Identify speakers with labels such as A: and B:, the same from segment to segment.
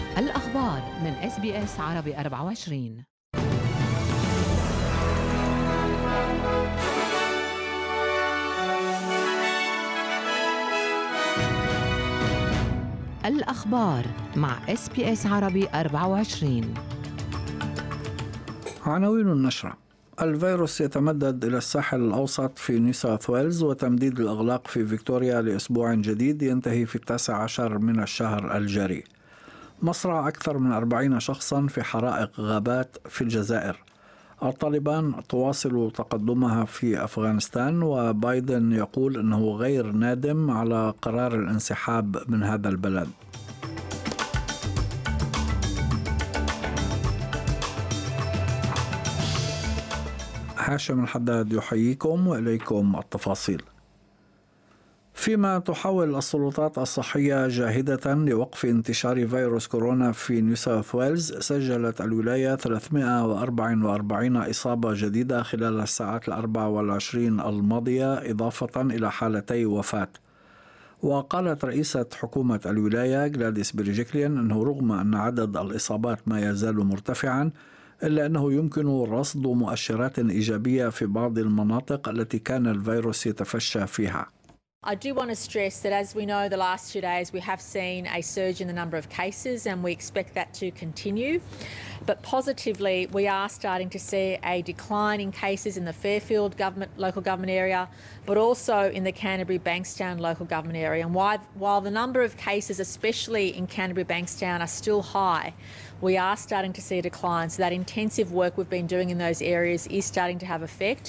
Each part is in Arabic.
A: الأخبار من SBS عربي 24. الأخبار مع SBS عربي 24.
B: عناوين النشرة: الفيروس يتمدد إلى الساحل الأوسط في نيو ساوث ويلز، وتمديد الإغلاق في فيكتوريا لأسبوع جديد ينتهي في 19 من الشهر الجاري. مصرع أكثر من 40 شخصا في حرائق غابات في الجزائر. الطالبان تواصل تقدمها في أفغانستان، وبايدن يقول أنه غير نادم على قرار الانسحاب من هذا البلد. هاشم الحداد يحييكم وإليكم التفاصيل. فيما تحاول السلطات الصحية جاهدة لوقف انتشار فيروس كورونا في نيو ساوث ويلز، سجلت الولاية 344 إصابة جديدة خلال الساعات 24 الماضية، إضافة إلى حالتي وفاة. وقالت رئيسة حكومة الولاية غلاديس بريجيكليان أنه رغم أن عدد الإصابات ما يزال مرتفعا، إلا أنه يمكن رصد مؤشرات إيجابية في بعض المناطق التي كان الفيروس يتفشى فيها.
C: I do want to stress that, as we know, the last 2 days we have seen a surge in the number of cases, and we expect that to continue. But positively, we are starting to see a decline in cases in the Fairfield local government area, but also in the Canterbury Bankstown local government area. And while the number of cases, especially in Canterbury Bankstown, are still high, we are starting to see a decline. So that intensive work we've been doing in those areas is starting to have effect.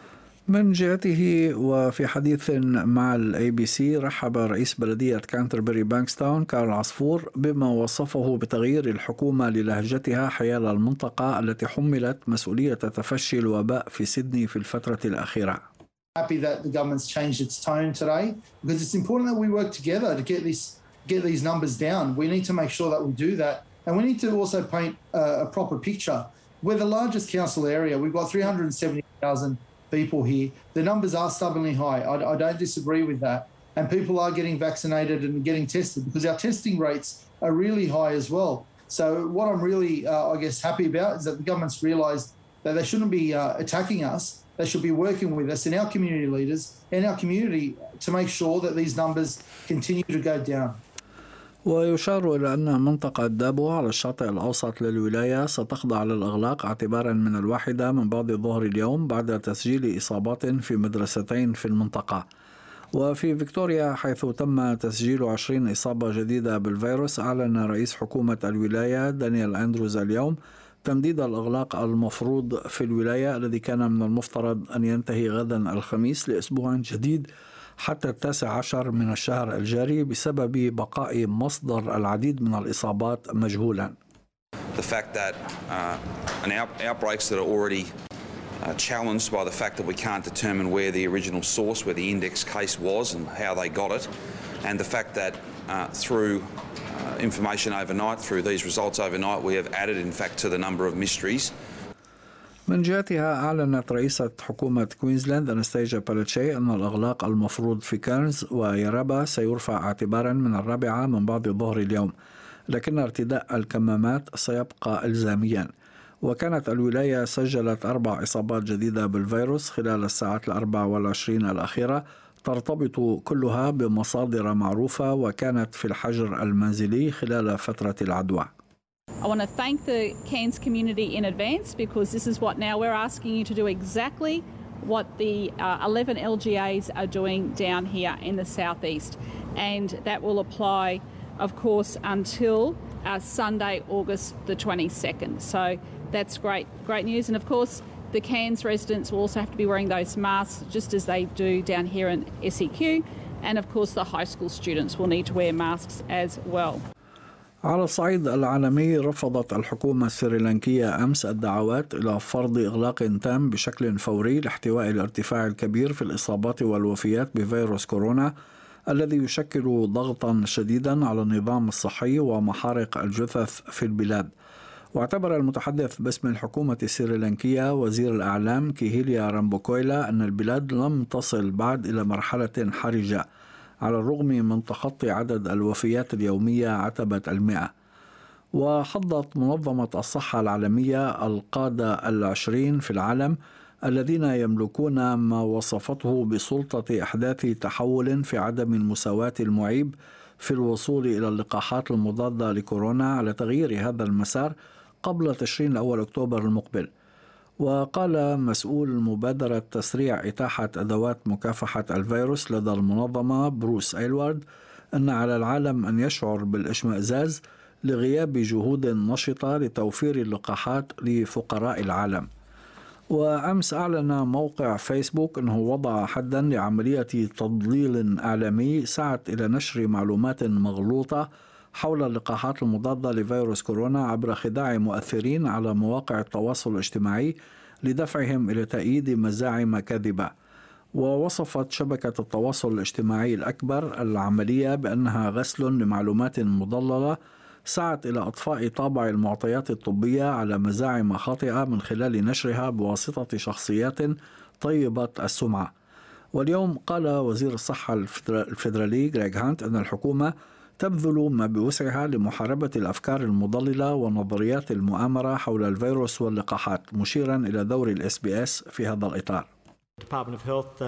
B: من جهته، وفي حديث مع ABC، رحب رئيس بلدية كانتربري بانكستاون كارل عصفور بما وصفه بتغيير الحكومة للهجتها حيال المنطقة التي حملت مسؤولية تفشي الوباء في سيدني في الفترة الأخيرة.
D: Happy that the government's changed its tone today, because it's important that we work together to get these numbers down. We need to make sure that we do that, and we need to also paint a proper picture. We're the largest council area. We've got 370,000 people here. The numbers are stubbornly high. I don't disagree with that. And people are getting vaccinated and getting tested because our testing rates are really high as well. So what I'm really, happy about is that the government's realised that they shouldn't be attacking us. They should be working with us and our community leaders and our community to make sure that these numbers continue to go down.
B: ويشار إلى أن منطقة دابو على الشاطئ الأوسط للولاية ستخضع للإغلاق اعتبارا من 1 من بعد الظهر اليوم بعد تسجيل إصابات في مدرستين في المنطقة. وفي فيكتوريا، حيث تم تسجيل 20 إصابة جديدة بالفيروس، أعلن رئيس حكومة الولاية دانيال أندروز اليوم تمديد الإغلاق المفروض في الولاية الذي كان من المفترض أن ينتهي غدا الخميس لأسبوع جديد حتى 19 من الشهر الجاري بسبب بقاء مصدر العديد من الإصابات مجهولا.
E: The fact that outbreaks that are already challenged by the fact that we can't determine where the original source, where the index case was and how they got it, and the fact that through information overnight, through these results overnight, we have added in fact to the number of mysteries.
B: من جهتها، أعلنت رئيسة حكومة كوينزلاند أناستيجا بالاتشي أن الإغلاق المفروض في كيرنز ويرابا سيرفع اعتبارا من 4 من بعد الظهر اليوم، لكن ارتداء الكمامات سيبقى إلزاميا. وكانت الولاية سجلت 4 إصابات جديدة بالفيروس خلال الساعات 24 الأخيرة، ترتبط كلها بمصادر معروفة وكانت في الحجر المنزلي خلال فترة العدوى.
F: I want to thank the Cairns community in advance, because this is what now we're asking you to do exactly what the 11 LGAs are doing down here in the southeast, and that will apply, of course, until Sunday, August the 22nd. So that's great news, and of course the Cairns residents will also have to be wearing those masks just as they do down here in SEQ, and of course the high school students will need to wear masks as well.
B: على الصعيد العالمي، رفضت الحكومة السريلانكية أمس الدعوات إلى فرض إغلاق تام بشكل فوري لاحتواء الارتفاع الكبير في الإصابات والوفيات بفيروس كورونا الذي يشكل ضغطا شديدا على النظام الصحي ومحارق الجثث في البلاد. واعتبر المتحدث باسم الحكومة السريلانكية وزير الأعلام كيهيليا رامبوكويلا أن البلاد لم تصل بعد إلى مرحلة حرجة على الرغم من تخطي عدد الوفيات اليومية عتبة 100. وحضت منظمة الصحة العالمية القادة 20 في العالم الذين يملكون ما وصفته بسلطة إحداث تحول في عدم المساواة المعيب في الوصول إلى اللقاحات المضادة لكورونا على تغيير هذا المسار قبل تشرين أول أكتوبر المقبل. وقال مسؤول مبادرة تسريع إتاحة أدوات مكافحة الفيروس لدى المنظمة بروس أيلوارد أن على العالم أن يشعر بالاشمئزاز لغياب جهود نشطة لتوفير اللقاحات لفقراء العالم. وأمس أعلن موقع فيسبوك أنه وضع حدا لعملية تضليل إعلامي سعت إلى نشر معلومات مغلوطة حول اللقاحات المضادة لفيروس كورونا عبر خداع مؤثرين على مواقع التواصل الاجتماعي لدفعهم إلى تأييد مزاعم كاذبة. ووصفت شبكة التواصل الاجتماعي الأكبر العملية بأنها غسل لمعلومات مضللة سعت إلى إضفاء طابع المعطيات الطبية على مزاعم خاطئة من خلال نشرها بواسطة شخصيات طيبة السمعة. واليوم قال وزير الصحة الفيدرالي غريغ هانت أن الحكومة تبذل ما بوسعها لمحاربة الأفكار المضللة ونظريات المؤامرة حول الفيروس واللقاحات، مشيرا إلى دور الSBS في هذا الإطار.
G: Department of Health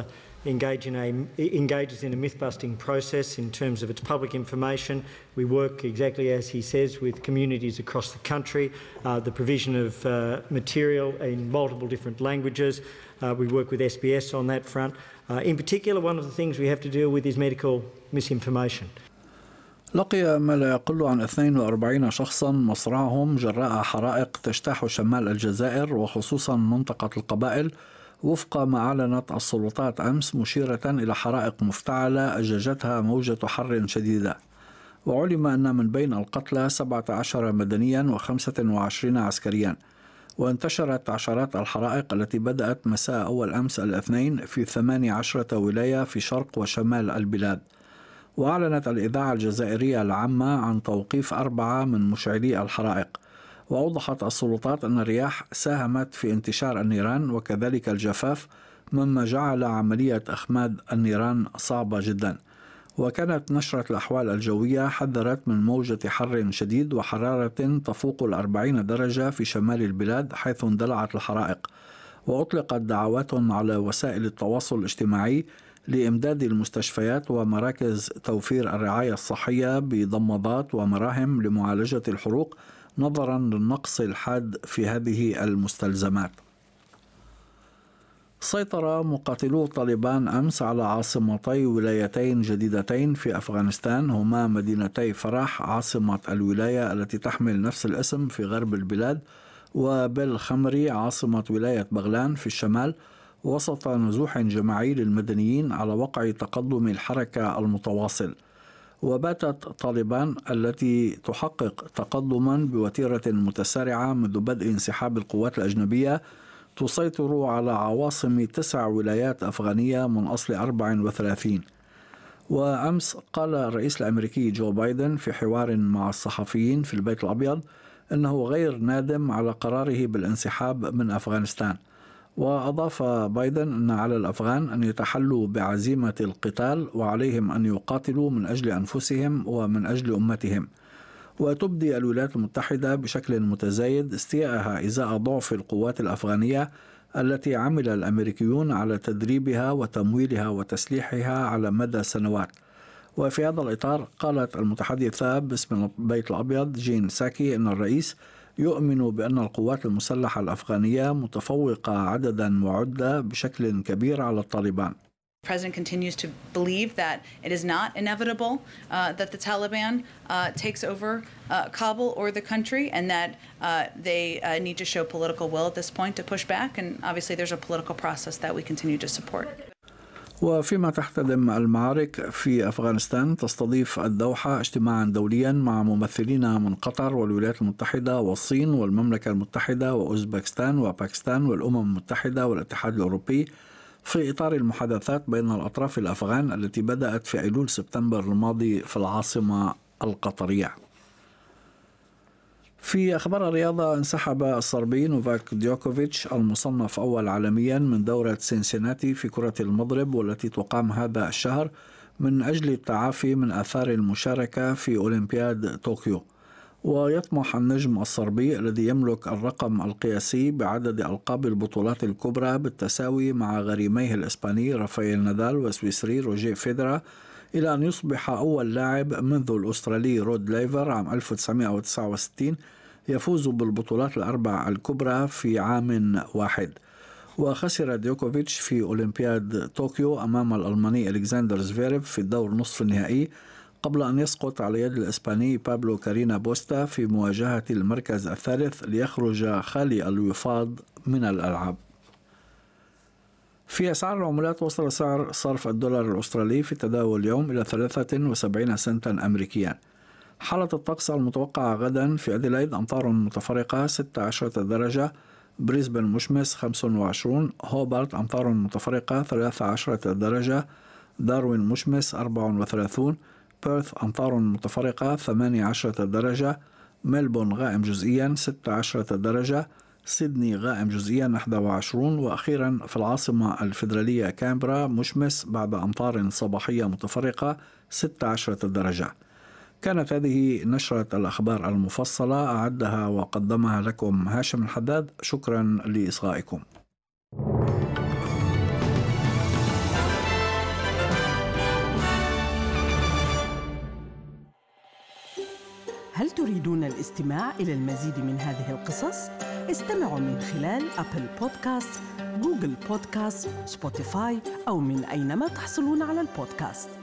G: engages in a myth-busting process in terms of its public information. We work exactly as he says with communities across the country, the provision of material in multiple different languages. We work with SBS on that front. In particular, one of the things we have to deal with is medical misinformation.
B: لقي ما لا يقل عن 42 شخصا مصرعهم جراء حرائق تجتاح شمال الجزائر وخصوصا منطقة القبائل، وفق ما أعلنت السلطات أمس، مشيرة إلى حرائق مفتعلة أججتها موجة حر شديدة. وعلم أن من بين القتلى 17 مدنيا و25 عسكريا. وانتشرت عشرات الحرائق التي بدأت مساء أول أمس الاثنين في 18 ولاية في شرق وشمال البلاد. وأعلنت الإذاعة الجزائرية العامة عن توقيف 4 من مشعلي الحرائق. وأوضحت السلطات أن الرياح ساهمت في انتشار النيران وكذلك الجفاف، مما جعل عملية إخماد النيران صعبة جدا. وكانت نشرة الأحوال الجوية حذرت من موجة حر شديد وحرارة تفوق 40 درجة في شمال البلاد حيث اندلعت الحرائق. وأطلقت دعوات على وسائل التواصل الاجتماعي لإمداد المستشفيات ومراكز توفير الرعاية الصحية بضمادات ومراهم لمعالجة الحروق نظرا للنقص الحاد في هذه المستلزمات. سيطر مقاتلو طالبان أمس على عاصمتي ولايتين جديدتين في أفغانستان، هما مدينتي فرح عاصمة الولاية التي تحمل نفس الاسم في غرب البلاد، وبالخمري عاصمة ولاية بغلان في الشمال، وسط نزوح جماعي للمدنيين على وقع تقدم الحركة المتواصل. وباتت طالبان التي تحقق تقدما بوتيرة متسارعة منذ بدء انسحاب القوات الأجنبية تسيطر على عواصم 9 ولايات أفغانية من أصل 34. وأمس قال الرئيس الأمريكي جو بايدن في حوار مع الصحفيين في البيت الأبيض أنه غير نادم على قراره بالانسحاب من أفغانستان. وأضاف بايدن أن على الأفغان أن يتحلوا بعزيمة القتال وعليهم أن يقاتلوا من أجل أنفسهم ومن أجل أمتهم. وتبدي الولايات المتحدة بشكل متزايد استيائها إزاء ضعف القوات الأفغانية التي عمل الأمريكيون على تدريبها وتمويلها وتسليحها على مدى سنوات. وفي هذا الإطار قالت المتحدثة باسم البيت الأبيض جين ساكي أن الرئيس يؤمن بأن القوات المسلحة الأفغانية متفوقة عددا وعدة بشكل كبير على الطالبان.
H: The President continues to believe that it is not inevitable that the Taliban takes over Kabul or the country, and that they need to show political will at this point to push back. And obviously there's a political process that we continue to support.
B: وفيما تحتدم المعارك في أفغانستان، تستضيف الدوحة اجتماعا دوليا مع ممثلين من قطر والولايات المتحدة والصين والمملكة المتحدة وأوزبكستان وباكستان والأمم المتحدة والاتحاد الأوروبي في إطار المحادثات بين الأطراف الأفغان التي بدأت في أيلول سبتمبر الماضي في العاصمة القطرية. في أخبار الرياضة، انسحب الصربي نوفاك ديوكوفيتش المصنف أول عالميا من دورة سينسيناتي في كرة المضرب والتي تقام هذا الشهر من أجل التعافي من آثار المشاركة في أولمبياد طوكيو. ويطمح النجم الصربي الذي يملك الرقم القياسي بعدد ألقاب البطولات الكبرى بالتساوي مع غريميه الإسباني رافائيل نادال والسويسري روجيه فيدرر إلى أن يصبح أول لاعب منذ الأسترالي رود ليفر عام 1969 يفوز بالبطولات الأربع الكبرى في عام واحد. وخسر ديوكوفيتش في أولمبياد طوكيو أمام الألماني ألكسندر زفيريف في الدور نصف النهائي قبل أن يسقط على يد الإسباني بابلو كارينا بوستا في مواجهة المركز الثالث ليخرج خالي الوفاض من الألعاب. في أسعار العملات، وصل سعر صرف الدولار الأسترالي في التداول اليوم إلى 73 سنتا أمريكيا. حالة الطقس المتوقعة غدا: في أديلايد أمطار متفرقة 16 درجة، بريسبن مشمس 25، هوبارت أمطار متفرقة 13 درجة، داروين مشمس 34، بيرث أمطار متفرقة 18 درجة، ملبون غائم جزئيا 16 درجة، سيدني غائم جزئيا 21، وأخيرا في العاصمة الفيدرالية كامبرا مشمس بعد أمطار صباحية متفرقة 16 درجة. كانت هذه نشرة الأخبار المفصلة، أعدها وقدمها لكم هاشم الحداد. شكرا لإصغائكم.
I: هل تريدون الاستماع إلى المزيد من هذه القصص؟ استمعوا من خلال أبل بودكاست، جوجل بودكاست، سبوتيفاي أو من أينما تحصلون على البودكاست.